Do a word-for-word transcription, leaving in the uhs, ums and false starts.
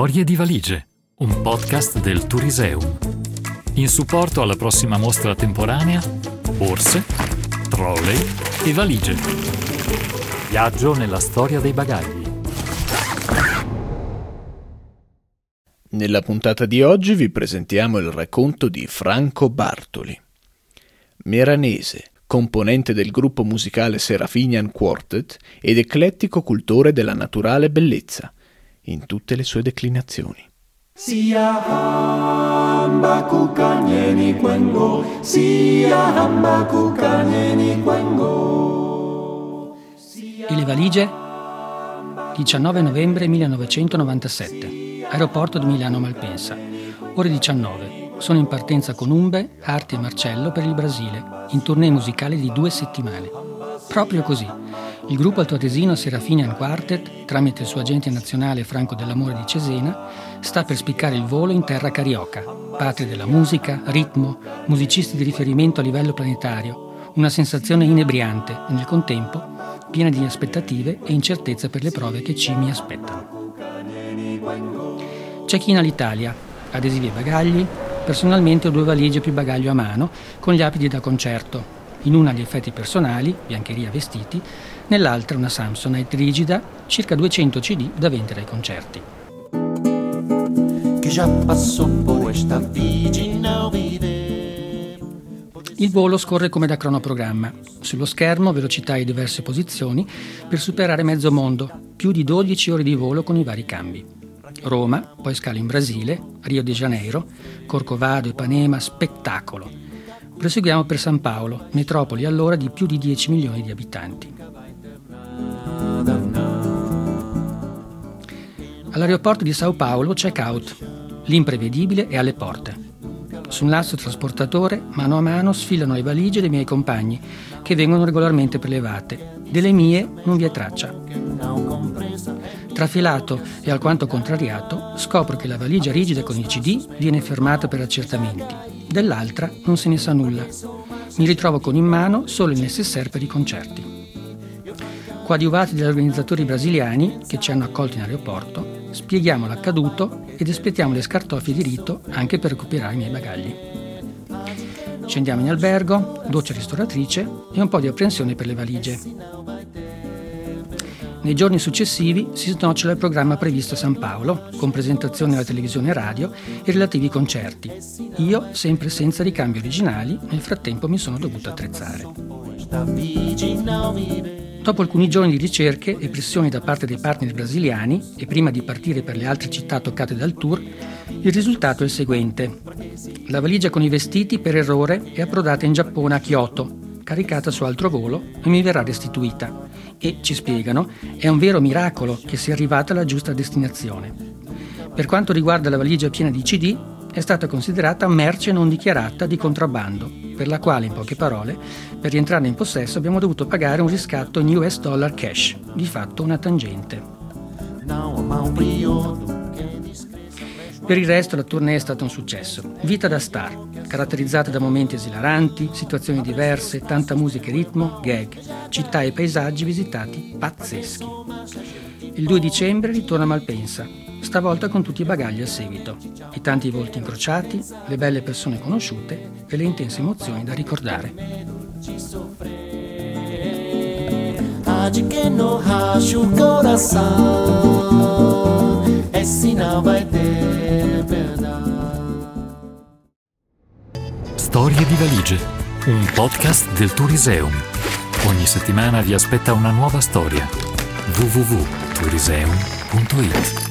Storie di valigie, un podcast del Touriseum. In supporto alla prossima mostra temporanea, borse, trolley e valigie. Viaggio nella storia dei bagagli. Nella puntata di oggi vi presentiamo il racconto di Franco Bartoli. Meranese, componente del gruppo musicale Serafinian Quartet ed eclettico cultore della naturale bellezza, in tutte le sue declinazioni. Sia hamba kukanyeni kwengo, sia hamba kukanyeni kwengo. E le valigie? diciannove novembre millenovecentonovantasette, aeroporto di Milano Malpensa, ore diciannove. Sono in partenza con Umbe, Arti e Marcello per il Brasile, in tournée musicale di due settimane. Proprio così. Il gruppo altoatesino Serafinian Quartet, tramite il suo agente nazionale Franco Dell'Amore di Cesena, sta per spiccare il volo in terra carioca, patria della musica, ritmo, musicisti di riferimento a livello planetario, una sensazione inebriante e nel contempo piena di aspettative e incertezza per le prove che ci mi aspettano. Check-in all'Italia, adesivi e bagagli. Personalmente ho due valigie più bagaglio a mano, con gli abiti da concerto. In una gli effetti personali, biancheria vestiti, nell'altra una Samsonite rigida, circa duecento C D da vendere ai concerti. Il volo scorre come da cronoprogramma. Sullo schermo velocità e diverse posizioni per superare mezzo mondo, più di dodici ore di volo con i vari cambi. Roma, poi scalo in Brasile, Rio de Janeiro, Corcovado, Ipanema, spettacolo. Proseguiamo per San Paolo, metropoli allora di più di dieci milioni di abitanti. All'aeroporto di Sao Paulo check out. L'imprevedibile è alle porte. Su un lasso trasportatore, mano a mano, sfilano le valigie dei miei compagni, che vengono regolarmente prelevate. Delle mie non vi è traccia. Trafilato e alquanto contrariato, scopro che la valigia rigida con i C D viene fermata per accertamenti. Dell'altra non se ne sa nulla. Mi ritrovo con in mano solo il necessaire per i concerti. Coadiuvati dagli organizzatori brasiliani, che ci hanno accolto in aeroporto, spieghiamo l'accaduto ed espletiamo le scartoffie di rito anche per recuperare i miei bagagli. Scendiamo in albergo, doccia ristoratrice e un po' di apprensione per le valigie. Nei giorni successivi si snoccia il programma previsto a San Paolo, con presentazioni alla televisione e radio e relativi concerti. Io, sempre senza ricambi originali, nel frattempo mi sono dovuto attrezzare. Dopo alcuni giorni di ricerche e pressioni da parte dei partner brasiliani, e prima di partire per le altre città toccate dal tour, il risultato è il seguente. La valigia con i vestiti, per errore, è approdata in Giappone a Kyoto, caricata su altro volo e mi verrà restituita. E, ci spiegano, è un vero miracolo che sia arrivata alla giusta destinazione. Per quanto riguarda la valigia piena di C D, è stata considerata merce non dichiarata di contrabbando, per la quale, in poche parole, per rientrarne in possesso abbiamo dovuto pagare un riscatto in U S dollar cash, di fatto una tangente. Per il resto la tournée è stata un successo. Vita da star, caratterizzata da momenti esilaranti, situazioni diverse, tanta musica e ritmo, gag, città e paesaggi visitati pazzeschi. Il due dicembre ritorno a Malpensa, stavolta con tutti i bagagli al seguito, i tanti volti incrociati, le belle persone conosciute e le intense emozioni da ricordare. Storie di valigie, un podcast del Touriseum. Ogni settimana vi aspetta una nuova storia. w w w punto touriseum punto i t